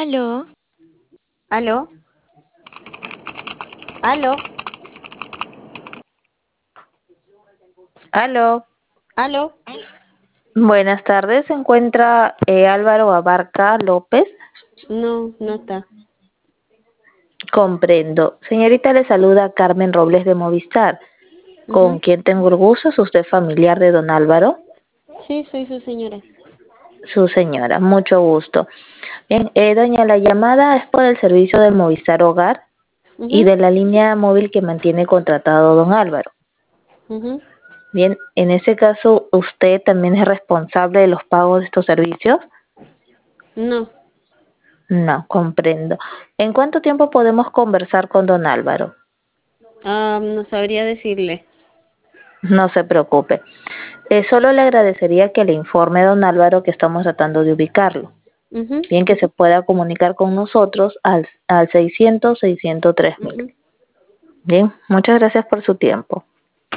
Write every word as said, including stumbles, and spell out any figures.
Aló, ¿Aló? ¿Aló? Aló, ¿Aló? buenas tardes. Se encuentra eh, Álvaro Abarca López. No, no está. Comprendo. Señorita, le saluda Carmen Robles de Movistar. ¿Con Ujú. quién tengo el gusto? ¿Es usted familiar de don Álvaro? Sí, soy su señora. Su señora, mucho gusto. Bien, eh, doña, la llamada es por el servicio del Movistar Hogar y Ujú, de la línea móvil que mantiene contratado don Álvaro. ujú. Bien, en ese caso, ¿usted también es responsable de los pagos de estos servicios? No, No, comprendo. ¿En cuánto tiempo podemos conversar con don Álvaro? ah, no sabría decirle. No se preocupe. Eh, solo le agradecería que le informe a don Álvaro que estamos tratando de ubicarlo. Ujú, Bien, que se pueda comunicar con nosotros al, al seiscientos, seiscientos tres mil. ujú. Bien, muchas gracias por su tiempo.